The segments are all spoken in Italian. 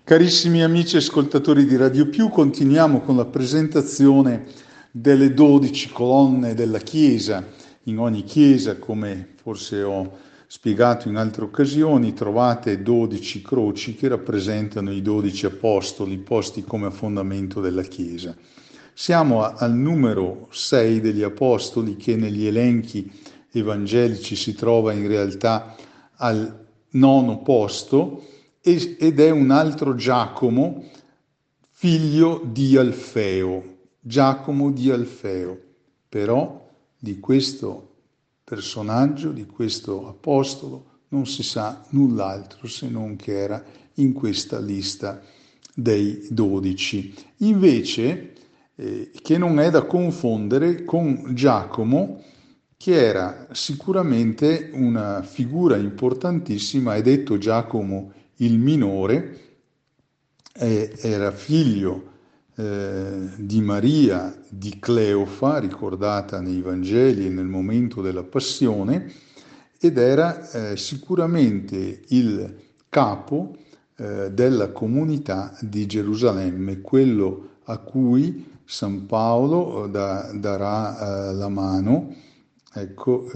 Carissimi amici ascoltatori di Radio Più, continuiamo con la presentazione delle 12 colonne della Chiesa. In ogni Chiesa, come forse ho spiegato in altre occasioni, trovate 12 croci che rappresentano i 12 apostoli posti come a fondamento della Chiesa. Siamo al numero 6 degli apostoli, che negli elenchi evangelici si trova in realtà al nono posto, ed è un altro Giacomo, figlio di Alfeo. Giacomo di Alfeo. Però di questo personaggio, di questo apostolo, non si sa null'altro se non che era in questa lista dei 12. Invece, che non è da confondere con Giacomo, che era sicuramente una figura importantissima, è detto Giacomo il minore, era figlio di Maria di Cleofa, ricordata nei Vangeli e nel momento della Passione, ed era sicuramente il capo della comunità di Gerusalemme, quello a cui San Paolo darà la mano, ecco,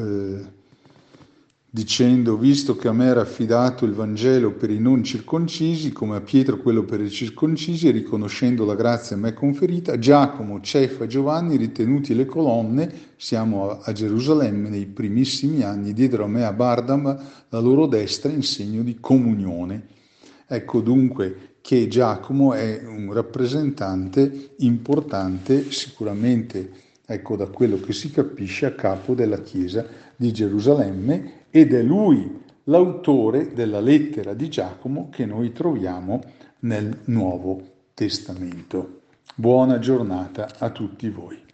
dicendo: visto che a me era affidato il Vangelo per i non circoncisi, come a Pietro quello per i circoncisi, e riconoscendo la grazia a me conferita, Giacomo, Cefa e Giovanni, ritenuti le colonne, siamo a Gerusalemme nei primissimi anni, diedero a me a Bardam la loro destra in segno di comunione. Ecco dunque che Giacomo è un rappresentante importante, sicuramente, ecco, da quello che si capisce, a capo della Chiesa di Gerusalemme, ed è lui l'autore della lettera di Giacomo che noi troviamo nel Nuovo Testamento. Buona giornata a tutti voi.